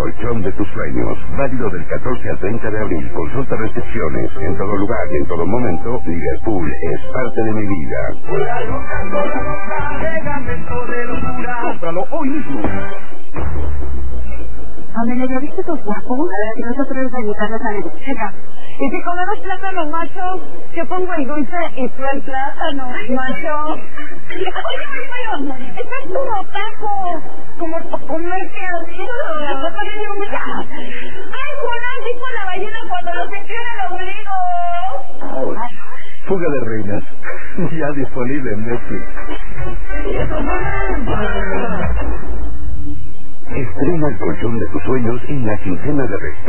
colchón de tus sueños. Válido del 14 al 30 de abril. Consulta restricciones. En todo lugar y en todo momento, Liverpool es parte de mi vida. Cómpralo hoy mismo. Donde me viste tus guapos, que nosotros nos invitamos a la biblioteca. Y si comemos plátano macho, yo pongo el dulce y tú el plátano macho. Oye, esto es como taco, como comerte así. ¡Ay, Juan, dijo la ballena cuando lo sintió en el ombligo! Fuga de reinas. Ya disponible en Netflix. Estrena el colchón de tus sueños en la quincena de